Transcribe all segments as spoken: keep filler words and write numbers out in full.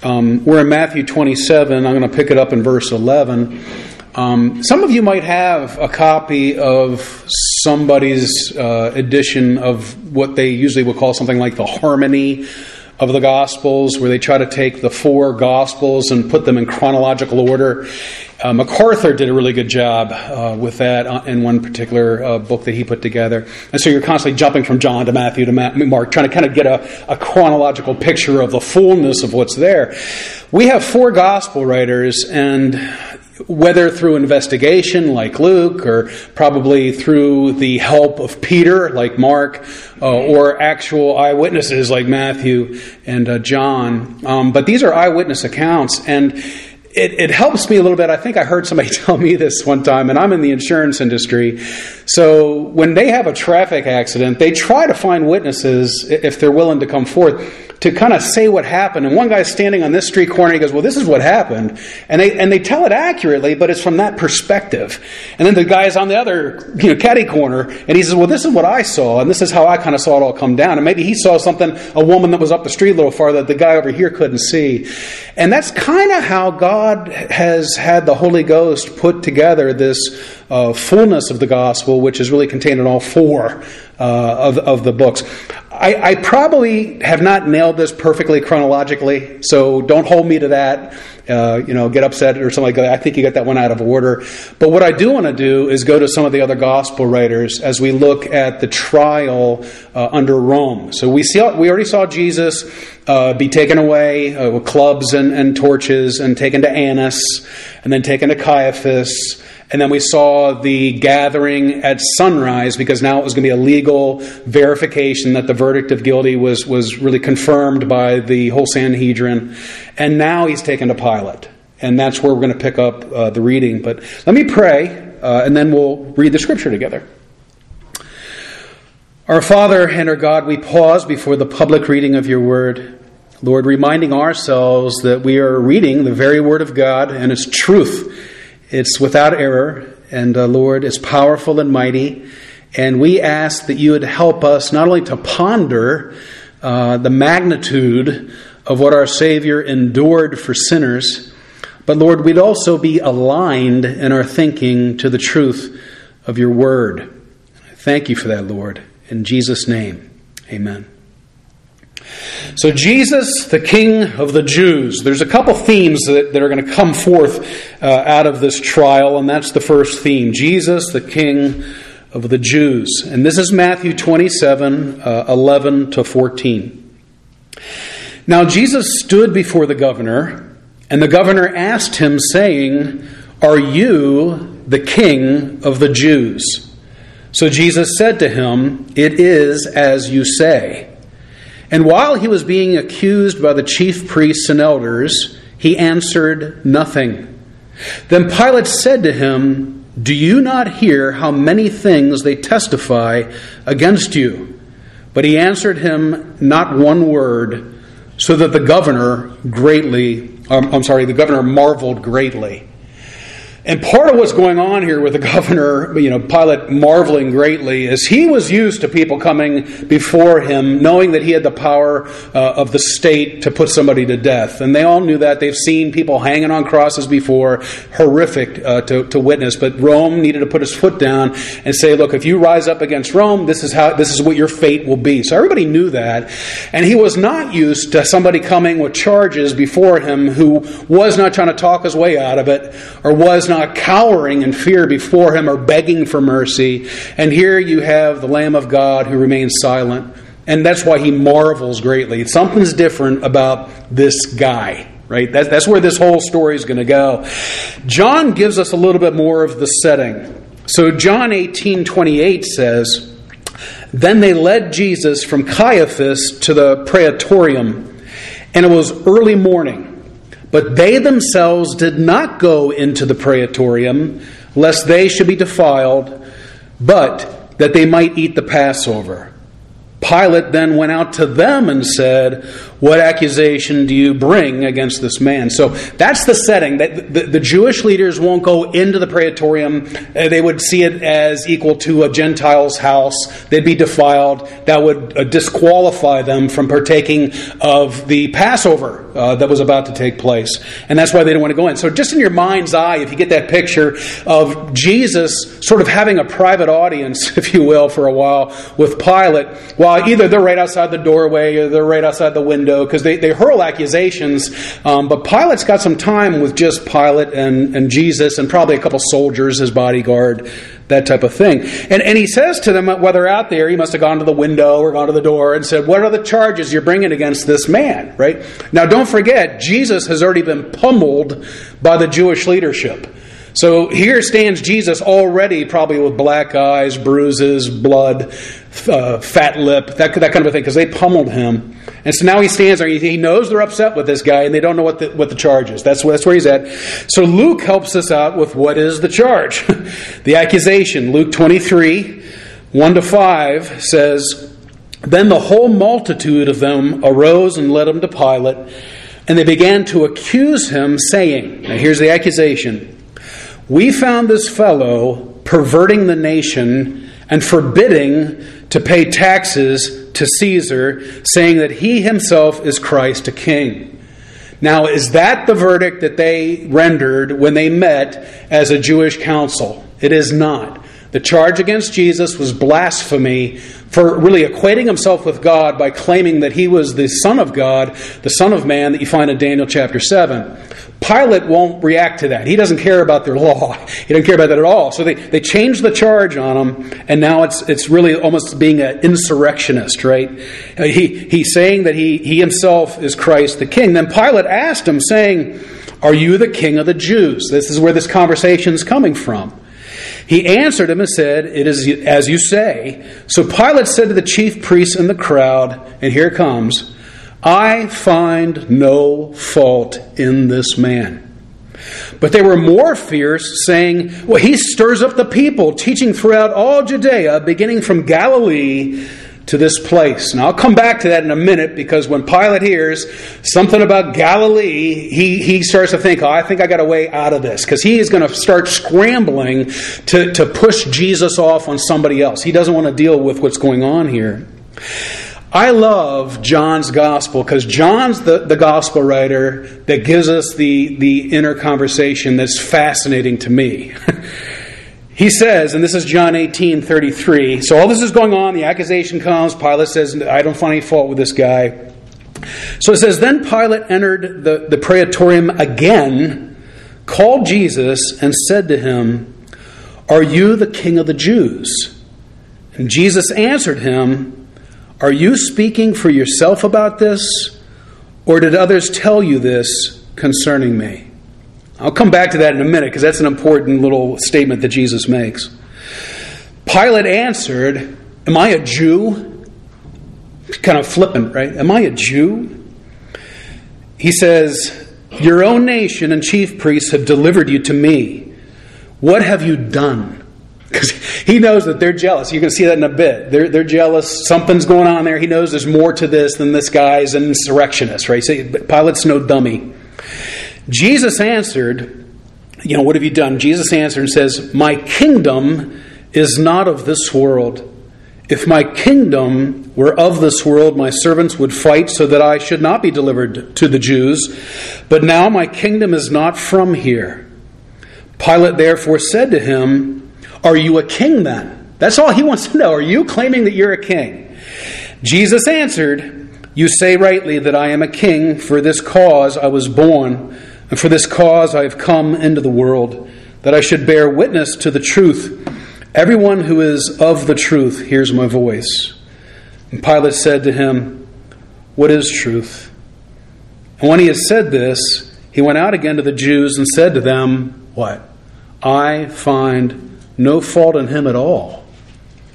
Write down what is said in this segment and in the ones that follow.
Um, we're in Matthew twenty-seven. I'm going to pick it up in verse eleven. Um, some of you might have a copy of somebody's uh, edition of what they usually would call something like the Harmony of the Gospels, where they try to take the four Gospels and put them in chronological order. Uh, MacArthur did a really good job uh, with that in one particular uh, book that he put together. And so you're constantly jumping from John to Matthew to Ma- Mark, trying to kind of get a, a chronological picture of the fullness of what's there. We have four Gospel writers, and whether through investigation like Luke, or probably through the help of Peter like Mark, uh, or actual eyewitnesses like Matthew and uh, John. Um, but these are eyewitness accounts, and It, it helps me a little bit. I think I heard somebody tell me this one time, and I'm in the insurance industry. So when they have a traffic accident, they try to find witnesses, if they're willing to come forth, to kind of say what happened. And one guy's standing on this street corner, he goes, well, this is what happened. And they and they tell it accurately, but it's from that perspective. And then the guy's on the other, you know, catty corner, and he says, well, this is what I saw, and this is how I kind of saw it all come down. And maybe he saw something, a woman that was up the street a little farther, that the guy over here couldn't see. And that's kind of how God God has had the Holy Ghost put together this uh, fullness of the gospel, which is really contained in all four uh, of, of the books. I, I probably have not nailed this perfectly chronologically, so don't hold me to that. Uh, you know, get upset or something like that. I think you got that one out of order. But what I do want to do is go to some of the other gospel writers as we look at the trial uh, under Rome. So we see, we already saw Jesus uh, be taken away uh, with clubs and, and torches, and taken to Annas, and then taken to Caiaphas. And then we saw the gathering at sunrise, because now it was going to be a legal verification that the verdict of guilty was, was really confirmed by the whole Sanhedrin. And now he's taken to Pilate. And that's where we're going to pick up uh, the reading. But let me pray, uh, and then we'll read the scripture together. Our Father and our God, we pause before the public reading of your word. Lord, reminding ourselves that we are reading the very word of God and its truth. It's without error, and uh, Lord, it's powerful and mighty. And we ask that you would help us not only to ponder uh, the magnitude of what our Savior endured for sinners, but Lord, we'd also be aligned in our thinking to the truth of your word. Thank you for that, Lord. In Jesus' name, amen. So Jesus, the King of the Jews. There's a couple themes that, that are going to come forth uh, out of this trial, and that's the first theme. Jesus, the King of the Jews. And this is Matthew twenty-seven, uh, eleven to fourteen. Now Jesus stood before the governor, and the governor asked him, saying, "Are you the King of the Jews?" So Jesus said to him, "It is as you say." And while he was being accused by the chief priests and elders, he answered nothing. Then Pilate said to him, "Do you not hear how many things they testify against you?" But he answered him not one word, so that the governor greatly, um, I'm sorry, the governor marveled greatly. And part of what's going on here with the governor, you know, Pilate marveling greatly, is he was used to people coming before him, knowing that he had the power uh, of the state to put somebody to death. And they all knew that. They've seen people hanging on crosses before, horrific uh, to, to witness. But Rome needed to put his foot down and say, look, if you rise up against Rome, this is how this is what your fate will be. So everybody knew that. And he was not used to somebody coming with charges before him who was not trying to talk his way out of it, or was not cowering in fear before him or begging for mercy. And here you have the Lamb of God who remains silent. And that's why he marvels greatly. Something's different about this guy, right? That's, that's where this whole story is going to go. John gives us a little bit more of the setting. So John eighteen twenty-eight says, "Then they led Jesus from Caiaphas to the praetorium, and it was early morning. But they themselves did not go into the praetorium, lest they should be defiled, but that they might eat the Passover. Pilate then went out to them and said, "What accusation do you bring against this man?" So that's the setting. That the, the Jewish leaders won't go into the praetorium. They would see it as equal to a Gentile's house. They'd be defiled. That would uh, disqualify them from partaking of the Passover uh, that was about to take place. And that's why they didn't want to go in. So just in your mind's eye, if you get that picture of Jesus sort of having a private audience, if you will, for a while with Pilate, while either they're right outside the doorway or they're right outside the window, because they, they hurl accusations. Um, but Pilate's got some time with just Pilate and, and Jesus and probably a couple soldiers, his bodyguard, that type of thing. And, and he says to them, while they're out there, he must have gone to the window or gone to the door and said, "What are the charges you're bringing against this man?" Right? Now, don't forget, Jesus has already been pummeled by the Jewish leadership. So here stands Jesus already probably with black eyes, bruises, blood, uh, fat lip, that, that kind of a thing, because they pummeled him. And so now he stands there. He knows they're upset with this guy, and they don't know what the, what the charge is. That's, that's where he's at. So Luke helps us out with what is the charge. The accusation. Luke twenty-three, one to five says, "Then the whole multitude of them arose and led him to Pilate, and they began to accuse him, saying," now here's the accusation, "We found this fellow perverting the nation and forbidding to pay taxes to Caesar, saying that he himself is Christ, a king." Now, is that the verdict that they rendered when they met as a Jewish council? It is not. The charge against Jesus was blasphemy for really equating himself with God by claiming that he was the Son of God, the Son of Man that you find in Daniel chapter seven. Pilate won't react to that. He doesn't care about their law. He doesn't care about that at all. So they, they changed the charge on him, and now it's it's really almost being an insurrectionist, right? He He's saying that he, he himself is Christ the King. Then Pilate asked him, saying, "Are you the King of the Jews?" This is where this conversation is coming from. He answered him and said, "It is as you say." So Pilate said to the chief priests and the crowd, and here it comes, "I find no fault in this man." But they were more fierce, saying, "Well, he stirs up the people, teaching throughout all Judea, beginning from Galilee to this place." Now, I'll come back to that in a minute, because when Pilate hears something about Galilee, he, he starts to think, "Oh, I think I got a way out of this," because he is going to start scrambling to, to push Jesus off on somebody else. He doesn't want to deal with what's going on here. I love John's gospel, because John's the, the gospel writer that gives us the, the inner conversation that's fascinating to me. He says, and this is John eighteen thirty-three, so all this is going on, the accusation comes, Pilate says, "I don't find any fault with this guy." So it says, "Then Pilate entered the, the praetorium again, called Jesus, and said to him, 'Are you the King of the Jews?' And Jesus answered him, 'Are you speaking for yourself about this, or did others tell you this concerning me?'" I'll come back to that in a minute, because that's an important little statement that Jesus makes. Pilate answered, "Am I a Jew?" Kind of flippant, right? "Am I a Jew?" He says, "Your own nation and chief priests have delivered you to me. What have you done?" Because he knows that they're jealous. You're going to see that in a bit. They're, they're jealous. Something's going on there. He knows there's more to this than this guy's an insurrectionist, right? So Pilate's no dummy. Jesus answered, you know, "What have you done?" Jesus answered and says, "My kingdom is not of this world. If my kingdom were of this world, my servants would fight so that I should not be delivered to the Jews. But now my kingdom is not from here." Pilate therefore said to him, "Are you a king then?" That's all he wants to know. Are you claiming that you're a king? Jesus answered, "You say rightly that I am a king. For this cause I was born, and for this cause I have come into the world, that I should bear witness to the truth. Everyone who is of the truth hears my voice." And Pilate said to him, "What is truth?" And when he had said this, he went out again to the Jews and said to them, what? "I find no fault in him at all."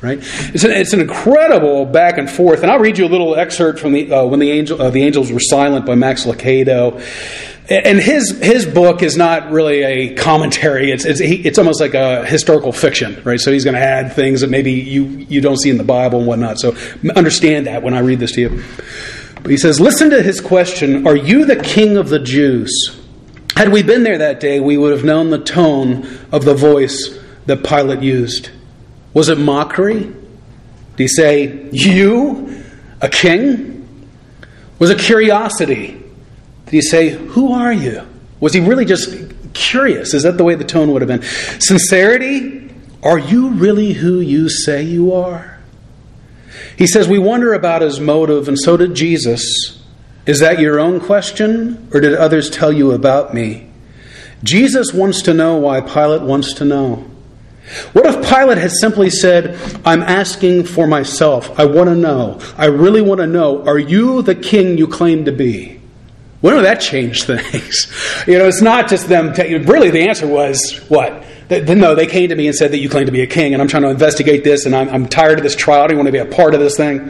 right? It's an, it's an incredible back and forth. And I'll read you a little excerpt from the uh, When the Angel uh, the Angels Were Silent by Max Lucado. And his his book is not really a commentary. It's it's it's almost like a historical fiction, right? So he's going to add things that maybe you, you don't see in the Bible and whatnot. So understand that when I read this to you. But he says, listen to his question, are you the king of the Jews? Had we been there that day, we would have known the tone of the voice that Pilate used. Was it mockery? Did he say, you, a king? Was it curiosity? Did he say, who are you? Was he really just curious? Is that the way the tone would have been? Sincerity? Are you really who you say you are? He says, we wonder about his motive, and so did Jesus. Is that your own question, or did others tell you about me? Jesus wants to know why Pilate wants to know. What if Pilate had simply said, I'm asking for myself. I want to know. I really want to know. Are you the king you claim to be? Wouldn't that change things? You know, it's not just them. T- really, the answer was what? They, no, they came to me and said that you claim to be a king, and I'm trying to investigate this, and I'm, I'm tired of this trial. I don't want to be a part of this thing.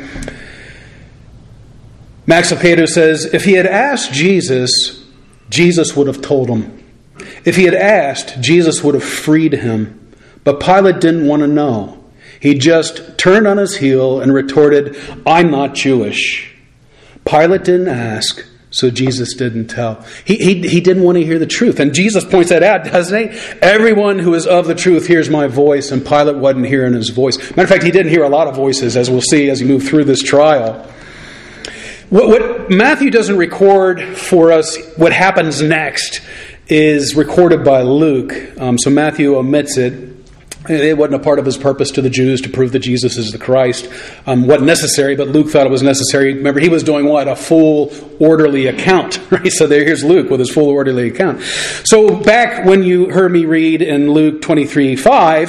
Max Lucado says, if he had asked Jesus, Jesus would have told him. If he had asked, Jesus would have freed him. But Pilate didn't want to know. He just turned on his heel and retorted, I'm not Jewish. Pilate didn't ask, so Jesus didn't tell. He, he, he didn't want to hear the truth. And Jesus points that out, doesn't he? Everyone who is of the truth hears my voice, and Pilate wasn't hearing his voice. Matter of fact, he didn't hear a lot of voices, as we'll see as we move through this trial. What, what Matthew doesn't record for us, what happens next, is recorded by Luke. Um, so Matthew omits it. It wasn't a part of his purpose to the Jews to prove that Jesus is the Christ. Um, wasn't necessary, but Luke thought it was necessary. Remember, he was doing what? A full, orderly account. Right? So there, here's Luke with his full, orderly account. So back when you heard me read in Luke twenty-three five,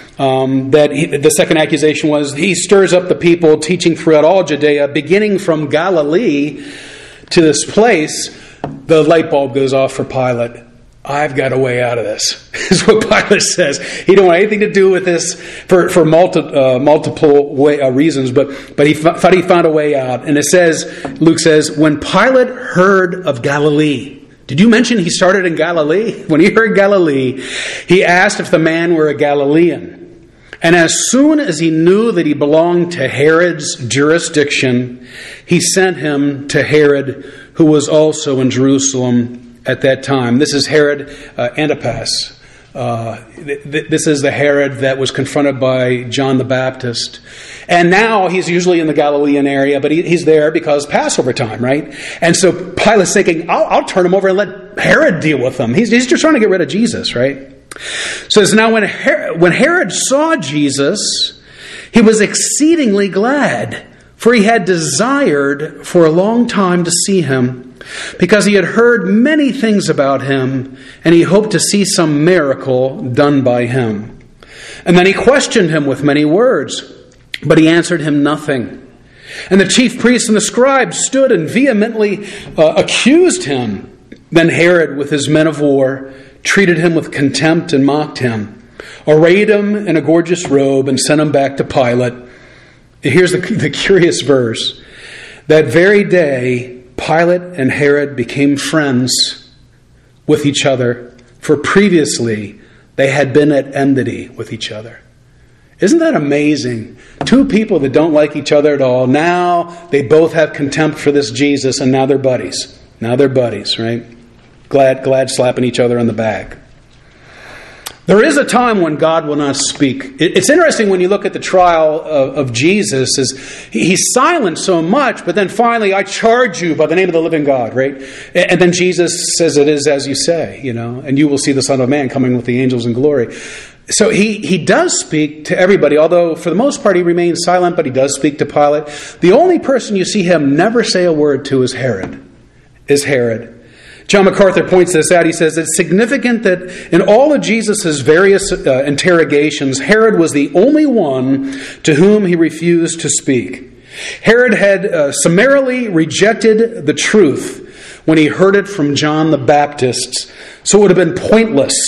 um, that he, the second accusation was, he stirs up the people, teaching throughout all Judea, beginning from Galilee to this place, the light bulb goes off for Pilate. I've got a way out of this, is what Pilate says. He don't want anything to do with this for, for multi, uh, multiple way, uh, reasons, but, but he f- thought he found a way out. And it says, Luke says, when Pilate heard of Galilee, did you mention he started in Galilee? When he heard Galilee, he asked if the man were a Galilean. And as soon as he knew that he belonged to Herod's jurisdiction, he sent him to Herod, who was also in Jerusalem at that time. This is Herod uh, Antipas. Uh, th- th- this is the Herod that was confronted by John the Baptist. And now he's usually in the Galilean area, but he, he's there because Passover time, right? And so Pilate's thinking, I'll, I'll turn him over and let Herod deal with them. He's, he's just trying to get rid of Jesus, right? So it's now when Her- when Herod saw Jesus, he was exceedingly glad, for he had desired for a long time to see him, because he had heard many things about him, and he hoped to see some miracle done by him. And then he questioned him with many words, but he answered him nothing. And the chief priests and the scribes stood and vehemently uh, accused him. Then Herod, with his men of war, treated him with contempt and mocked him, arrayed him in a gorgeous robe, and sent him back to Pilate. Here's the, the curious verse. That very day, Pilate and Herod became friends with each other, for previously they had been at enmity with each other. Isn't that amazing? Two people that don't like each other at all. Now they both have contempt for this Jesus, and now they're buddies. Now they're buddies, right? Glad, glad slapping each other on the back. There is a time when God will not speak. It's interesting when you look at the trial of, of Jesus, is he's silent so much, but then finally, I charge you by the name of the living God, right? And then Jesus says, it is as you say, you know, and you will see the Son of Man coming with the angels in glory. So he, he does speak to everybody, although for the most part he remains silent, but he does speak to Pilate. The only person you see him never say a word to is Herod, is Herod. John MacArthur points this out. He says it's significant that in all of Jesus' various uh, interrogations, Herod was the only one to whom he refused to speak. Herod had uh, summarily rejected the truth when he heard it from John the Baptist, so it would have been pointless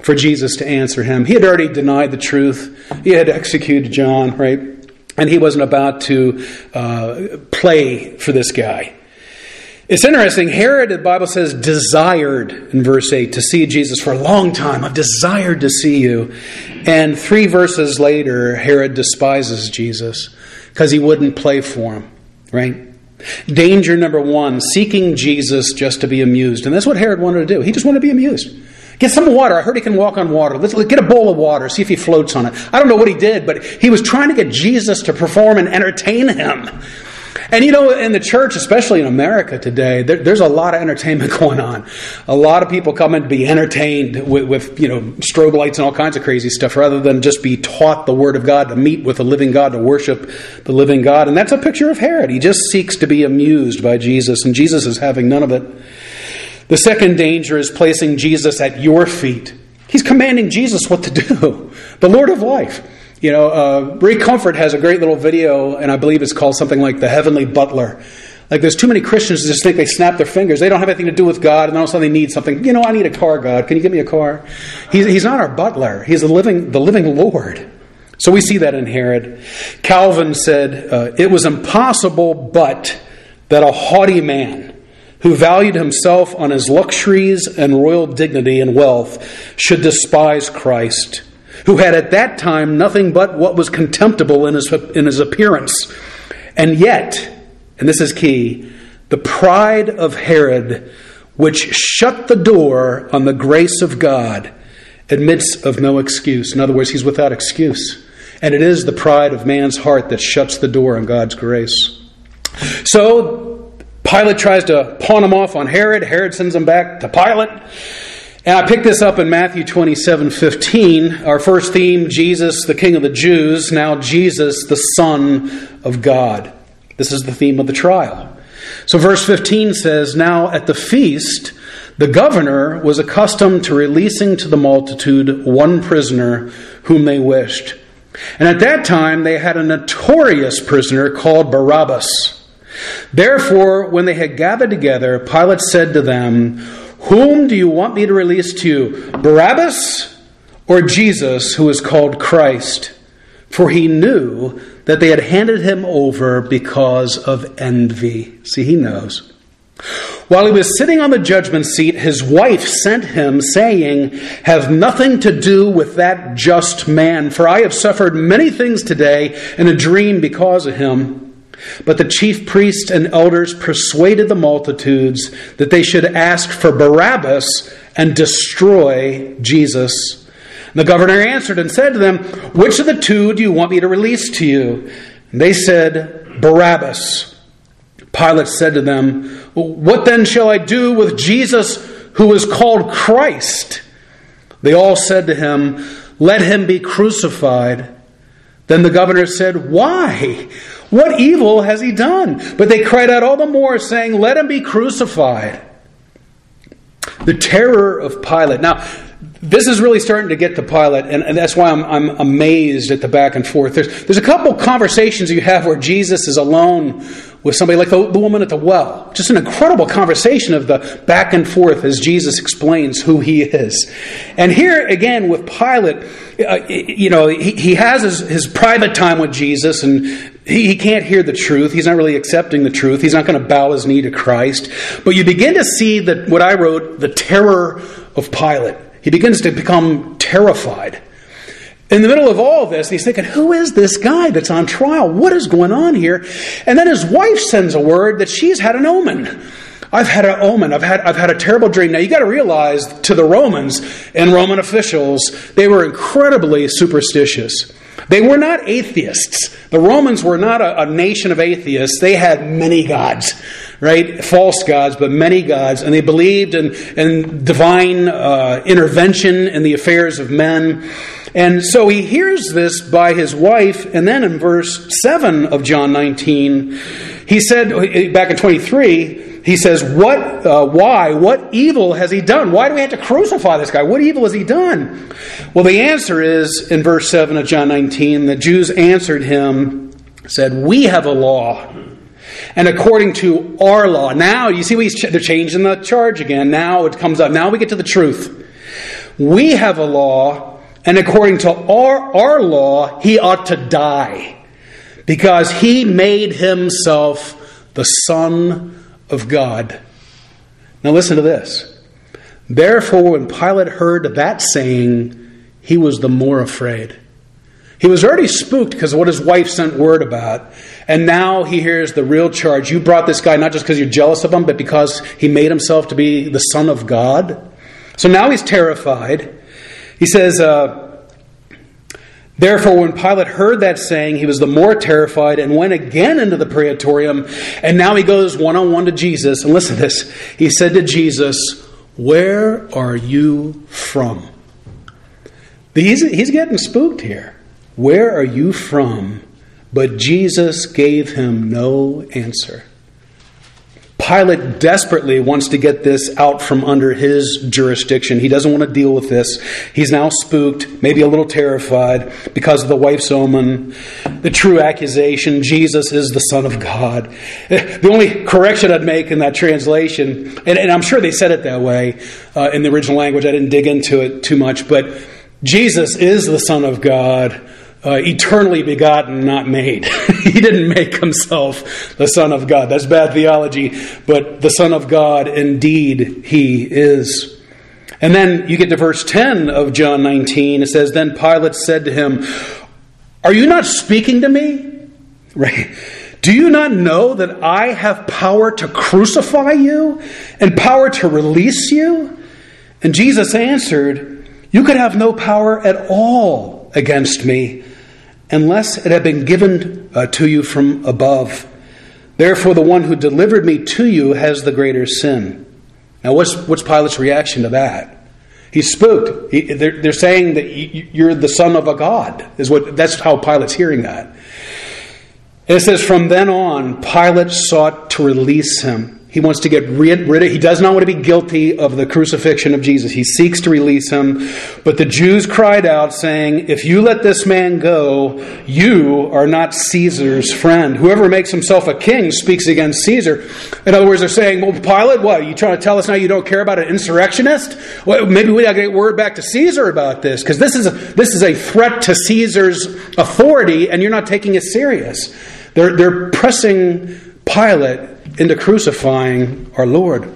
for Jesus to answer him. He had already denied the truth. He had executed John, right? And he wasn't about to uh, play for this guy. It's interesting. Herod, the Bible says, desired, in verse eight, to see Jesus for a long time. I've desired to see you. And three verses later, Herod despises Jesus because he wouldn't play for him, right? Danger number one, seeking Jesus just to be amused. And that's what Herod wanted to do. He just wanted to be amused. Get some water. I heard he can walk on water. Let's get a bowl of water, see if he floats on it. I don't know what he did, but he was trying to get Jesus to perform and entertain him. And you know, in the church, especially in America today, there, there's a lot of entertainment going on. A lot of people come in to be entertained with, with, you know, strobe lights and all kinds of crazy stuff rather than just be taught the Word of God, to meet with the living God, to worship the living God. And that's a picture of Herod. He just seeks to be amused by Jesus, and Jesus is having none of it. The second danger is placing Jesus at your feet. He's commanding Jesus what to do. The Lord of life. You know, uh, Ray Comfort has a great little video, and I believe it's called something like The Heavenly Butler. Like, there's too many Christians who just think they snap their fingers. They don't have anything to do with God, and all of a sudden they need something. You know, I need a car, God. Can you give me a car? He's, he's not our butler. He's the living, the living Lord. So we see that in Herod. Calvin said, uh, it was impossible but that a haughty man who valued himself on his luxuries and royal dignity and wealth should despise Christ, who had at that time nothing but what was contemptible in his, in his appearance. And yet, and this is key, the pride of Herod, which shut the door on the grace of God, admits of no excuse. In other words, he's without excuse. And it is the pride of man's heart that shuts the door on God's grace. So, Pilate tries to pawn him off on Herod. Herod sends him back to Pilate. And I picked this up in Matthew twenty-seven fifteen. Our first theme, Jesus, the King of the Jews. Now Jesus, the Son of God. This is the theme of the trial. So verse fifteen says, now at the feast, the governor was accustomed to releasing to the multitude one prisoner whom they wished. And at that time they had a notorious prisoner called Barabbas. Therefore, when they had gathered together, Pilate said to them, whom do you want me to release to you, Barabbas or Jesus, who is called Christ? For he knew that they had handed him over because of envy. See, he knows. While he was sitting on the judgment seat, his wife sent him, saying, have nothing to do with that just man, for I have suffered many things today in a dream because of him. But the chief priests and elders persuaded the multitudes that they should ask for Barabbas and destroy Jesus. And the governor answered and said to them, which of the two do you want me to release to you? And they said, Barabbas. Pilate said to them, what then shall I do with Jesus who is called Christ? They all said to him, let him be crucified. Then the governor said, why? What evil has he done? But they cried out all the more, saying, let him be crucified. The terror of Pilate. Now, this is really starting to get to Pilate, and, and that's why I'm, I'm amazed at the back and forth. There's, there's a couple conversations you have where Jesus is alone with somebody like the, the woman at the well. Just an incredible conversation of the back and forth as Jesus explains who he is. And here again with Pilate, uh, you know, he, he has his, his private time with Jesus, and he, he can't hear the truth. He's not really accepting the truth. He's not going to bow his knee to Christ. But you begin to see that what I wrote, the terror of Pilate. He begins to become terrified. In the middle of all this, he's thinking, who is this guy that's on trial? What is going on here? And then his wife sends a word that she's had an omen. I've had an omen. I've had, I've had a terrible dream. Now, you got to realize, to the Romans and Roman officials, they were incredibly superstitious. They were not atheists. The Romans were not a, a nation of atheists. They had many gods, right? False gods, but many gods. And they believed in, in divine uh, intervention in the affairs of men. And so he hears this by his wife. And then in verse seven of John nineteen, he said, back in twenty-three, he says, "What? Uh, why? What evil has he done? Why do we have to crucify this guy? What evil has he done?" Well, the answer is, in verse seven of John nineteen, the Jews answered him, said, "We have a law. And according to our law," now you see, they're changing the charge again. Now it comes up. Now we get to the truth. We have a law, and according to our, our law, he ought to die, because he made himself the Son of God. Now listen to this. Therefore, when Pilate heard that saying, he was the more afraid. He was already spooked because of what his wife sent word about. And now he hears the real charge. You brought this guy not just because you're jealous of him, but because he made himself to be the Son of God. So now he's terrified. He says, uh, therefore, when Pilate heard that saying, he was the more terrified and went again into the praetorium. And now he goes one-on-one to Jesus. And listen to this. He said to Jesus, where are you from? He's, he's getting spooked here. Where are you from? But Jesus gave him no answer. Pilate desperately wants to get this out from under his jurisdiction. He doesn't want to deal with this. He's now spooked, maybe a little terrified because of the wife's omen, the true accusation, Jesus is the Son of God. The only correction I'd make in that translation, and, and I'm sure they said it that way uh, in the original language, I didn't dig into it too much, but Jesus is the Son of God, uh, eternally begotten, not made. He didn't make himself the Son of God. That's bad theology, but the Son of God, indeed, he is. And then you get to verse ten of John nineteen. It says, then Pilate said to him, are you not speaking to me? Right? Do you not know that I have power to crucify you and power to release you? And Jesus answered, you could have no power at all against me unless it had been given uh, to you from above. Therefore, the one who delivered me to you has the greater sin. Now, what's, what's Pilate's reaction to that? He's spooked. He, they're, they're saying that you're the son of a god. Is what, that's how Pilate's hearing that. And it says, from then on, Pilate sought to release him. He wants to get rid, rid of, he does not want to be guilty of the crucifixion of Jesus. He seeks to release him. But the Jews cried out, saying, if you let this man go, you are not Caesar's friend. Whoever makes himself a king speaks against Caesar. In other words, they're saying, well, Pilate, what, are you trying to tell us now you don't care about an insurrectionist? Well, maybe we got to get word back to Caesar about this, because this is a, this is a threat to Caesar's authority, and you're not taking it serious. They're, they're pressing Pilate into crucifying our Lord.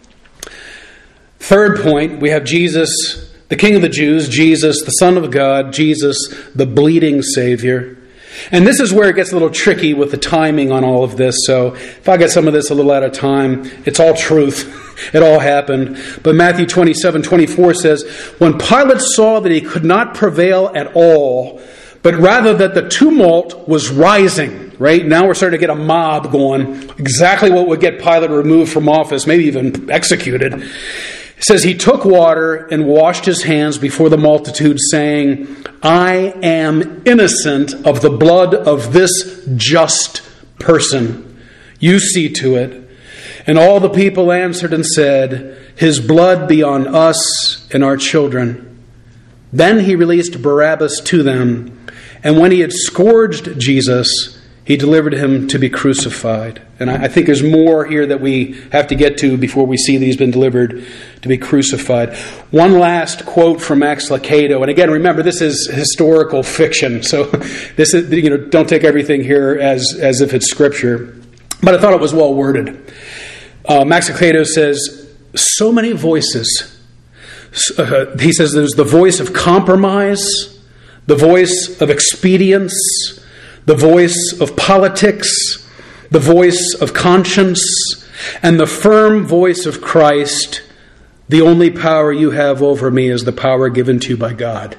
Third point, we have Jesus, the King of the Jews, Jesus, the Son of God, Jesus, the bleeding Savior. And this is where it gets a little tricky with the timing on all of this. So if I get some of this a little out of time, it's all truth. It all happened. But Matthew twenty-seven twenty-four says, when Pilate saw that he could not prevail at all, but rather that the tumult was rising. Right? Now we're starting to get a mob going. Exactly what would get Pilate removed from office, maybe even executed. It says he took water and washed his hands before the multitude, saying, I am innocent of the blood of this just person. You see to it. And all the people answered and said, his blood be on us and our children. Then he released Barabbas to them. And when he had scourged Jesus, he delivered him to be crucified. And I think there's more here that we have to get to before we see that he's been delivered to be crucified. One last quote from Max Lucado. And again, remember, this is historical fiction. So this is, you know, don't take everything here as, as if it's scripture. But I thought it was well worded. Uh, Max Lucado says, so many voices. Uh, he says there's the voice of compromise, the voice of expedience, the voice of politics, the voice of conscience, and the firm voice of Christ. The only power you have over me is the power given to you by God.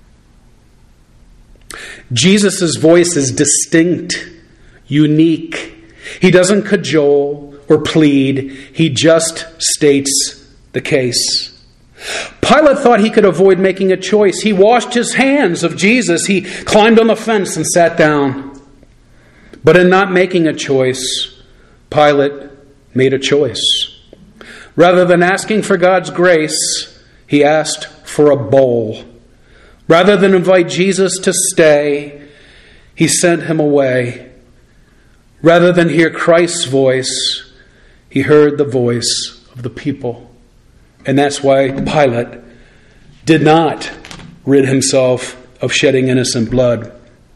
Jesus' voice is distinct, unique. He doesn't cajole or plead. He just states the case. Pilate thought he could avoid making a choice. He washed his hands of Jesus. He climbed on the fence and sat down. But in not making a choice, Pilate made a choice. Rather than asking for God's grace, he asked for a bowl. Rather than invite Jesus to stay, he sent him away. Rather than hear Christ's voice, he heard the voice of the people. And that's why Pilate did not rid himself of shedding innocent blood.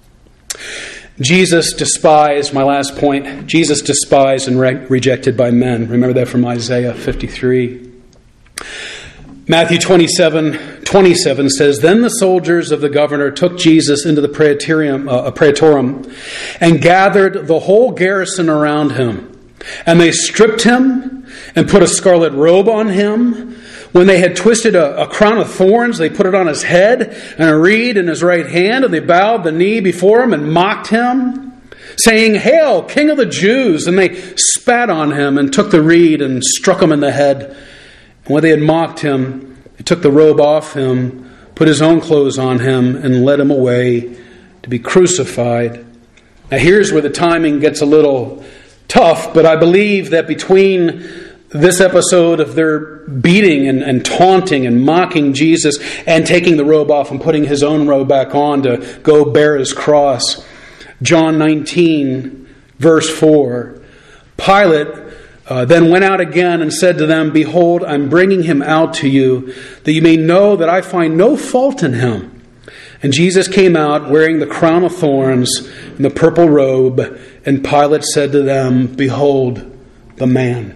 Jesus despised, my last point, Jesus despised and re- rejected by men. Remember that from Isaiah fifty-three. Matthew twenty-seven, twenty-seven says, Then the soldiers of the governor took Jesus into the praetorium, uh, praetorium and gathered the whole garrison around him. And they stripped him and put a scarlet robe on him. When they had twisted a, a crown of thorns, they put it on his head and a reed in his right hand, and they bowed the knee before him and mocked him, saying, Hail, King of the Jews! And they spat on him and took the reed and struck him in the head. And when they had mocked him, they took the robe off him, put his own clothes on him, and led him away to be crucified. Now here's where the timing gets a little tough, but I believe that between this episode of their beating and, and taunting and mocking Jesus and taking the robe off and putting his own robe back on to go bear his cross, John nineteen, verse four, Pilate uh, then went out again and said to them, Behold, I'm bringing him out to you, that you may know that I find no fault in him. And Jesus came out wearing the crown of thorns and the purple robe, and Pilate said to them, Behold the man.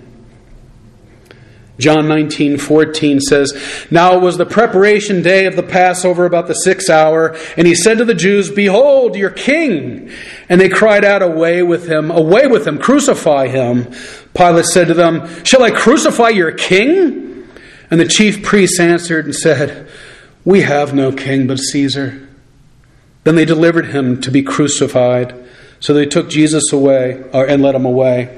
John nineteen fourteen says, Now it was the preparation day of the Passover, about the sixth hour, and he said to the Jews, Behold, your king! And they cried out, Away with him, away with him, crucify him. Pilate said to them, Shall I crucify your king? And the chief priests answered and said, We have no king but Caesar. Then they delivered him to be crucified. So they took Jesus away, or, and led him away.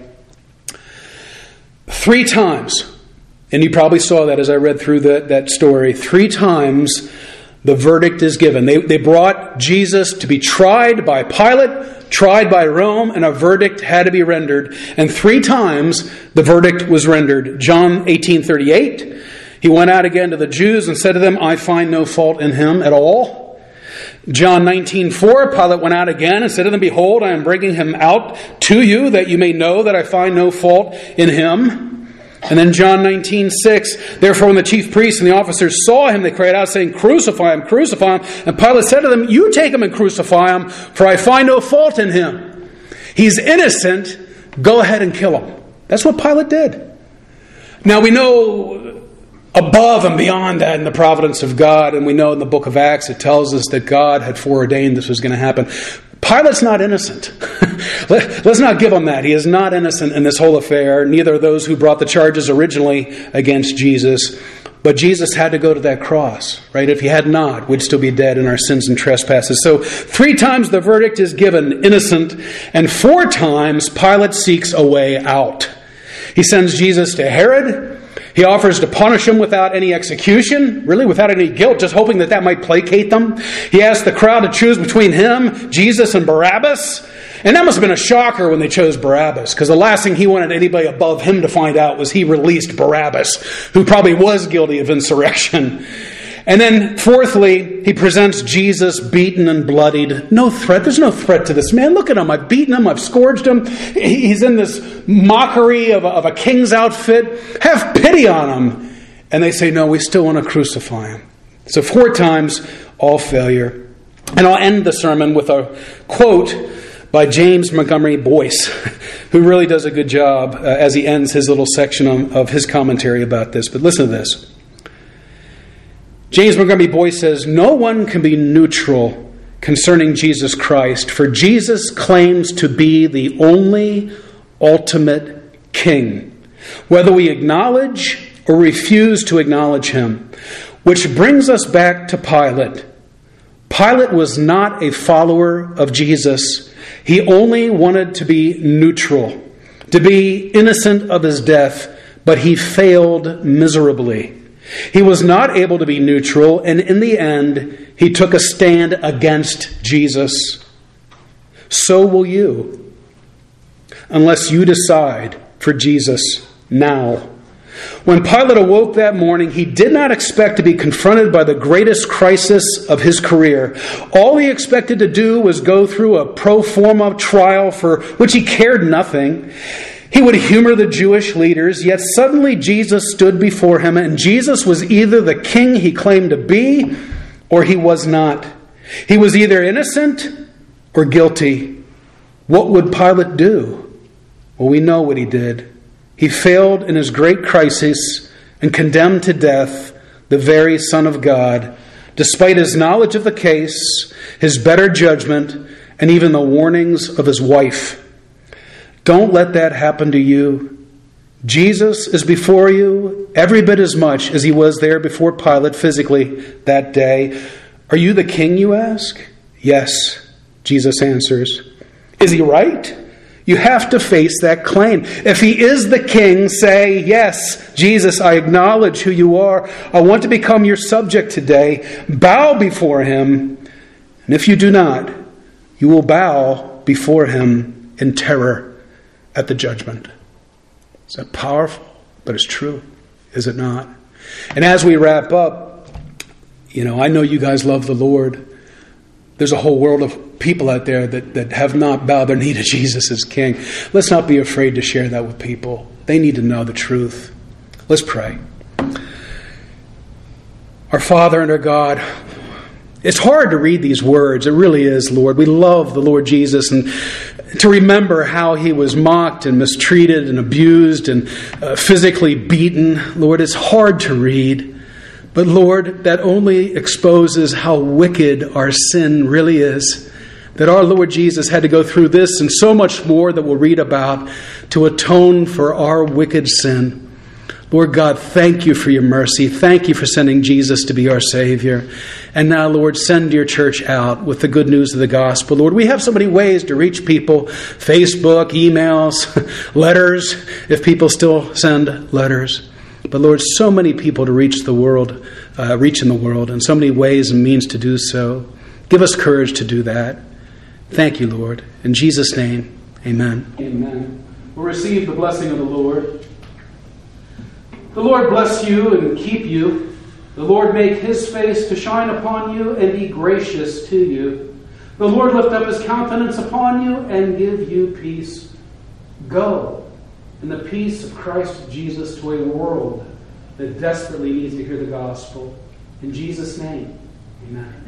Three times, and you probably saw that as I read through the, that story, three times the verdict is given. They, they brought Jesus to be tried by Pilate, tried by Rome, and a verdict had to be rendered. And three times the verdict was rendered. John eighteen thirty-eight, he went out again to the Jews and said to them, I find no fault in him at all. John nineteen four, Pilate went out again and said to them, Behold, I am bringing him out to you, that you may know that I find no fault in him. And then John nineteen six, Therefore when the chief priests and the officers saw him, they cried out, saying, Crucify him, crucify him. And Pilate said to them, You take him and crucify him, for I find no fault in him. He's innocent, go ahead and kill him. That's what Pilate did. Now we know above and beyond that in the providence of God, and we know in the book of Acts it tells us that God had foreordained this was going to happen. Pilate's not innocent. Let's not give him that. He is not innocent in this whole affair. Neither are those who brought the charges originally against Jesus. But Jesus had to go to that cross, right? If he had not, we'd still be dead in our sins and trespasses. So three times the verdict is given, innocent, and four times Pilate seeks a way out. He sends Jesus to Herod. He offers to punish him without any execution, really without any guilt, just hoping that that might placate them. He asked the crowd to choose between him, Jesus, and Barabbas. And that must have been a shocker when they chose Barabbas, because the last thing he wanted anybody above him to find out was he released Barabbas, who probably was guilty of insurrection. And then fourthly, he presents Jesus beaten and bloodied. No threat. There's no threat to this man. Look at him. I've beaten him. I've scourged him. He's in this mockery of a, of a king's outfit. Have pity on him. And they say, no, we still want to crucify him. So four times, all failure. And I'll end the sermon with a quote by James Montgomery Boyce, who really does a good job uh, as he ends his little section of, of his commentary about this. But listen to this. James Montgomery Boyce says, No one can be neutral concerning Jesus Christ, for Jesus claims to be the only ultimate king, whether we acknowledge or refuse to acknowledge him. Which brings us back to Pilate. Pilate was not a follower of Jesus. He only wanted to be neutral, to be innocent of his death, but he failed miserably. He was not able to be neutral, and in the end, he took a stand against Jesus. So will you, unless you decide for Jesus now. When Pilate awoke that morning, he did not expect to be confronted by the greatest crisis of his career. All he expected to do was go through a pro forma trial for which he cared nothing. He would humor the Jewish leaders, yet suddenly Jesus stood before him, and Jesus was either the king he claimed to be, or he was not. He was either innocent or guilty. What would Pilate do? Well, we know what he did. He failed in his great crisis and condemned to death the very Son of God, despite his knowledge of the case, his better judgment, and even the warnings of his wife. Don't let that happen to you. Jesus is before you every bit as much as he was there before Pilate physically that day. Are you the king, you ask? Yes, Jesus answers. Is he right? You have to face that claim. If he is the king, say, yes, Jesus, I acknowledge who you are. I want to become your subject today. Bow before him. And if you do not, you will bow before him in terror at the judgment. Is that powerful? But it's true, is it not? And as we wrap up, you know, I know you guys love the Lord. There's a whole world of people out there that, that have not bowed their knee to Jesus as King. Let's not be afraid to share that with people. They need to know the truth. Let's pray. Our Father and our God, it's hard to read these words. It really is, Lord. We love the Lord Jesus, and to remember how he was mocked and mistreated and abused and uh, physically beaten. Lord, it's hard to read. But Lord, that only exposes how wicked our sin really is. That our Lord Jesus had to go through this and so much more that we'll read about to atone for our wicked sin. Lord God, thank you for your mercy. Thank you for sending Jesus to be our Savior. And now, Lord, send your church out with the good news of the gospel. Lord, we have so many ways to reach people. Facebook, emails, letters, if people still send letters. But Lord, so many people to reach the world, uh, reach in the world, and so many ways and means to do so. Give us courage to do that. Thank you, Lord. In Jesus' name, amen. Amen. We'll receive the blessing of the Lord. The Lord bless you and keep you. The Lord make his face to shine upon you and be gracious to you. The Lord lift up his countenance upon you and give you peace. Go in the peace of Christ Jesus to a world that desperately needs to hear the gospel. In Jesus' name, amen.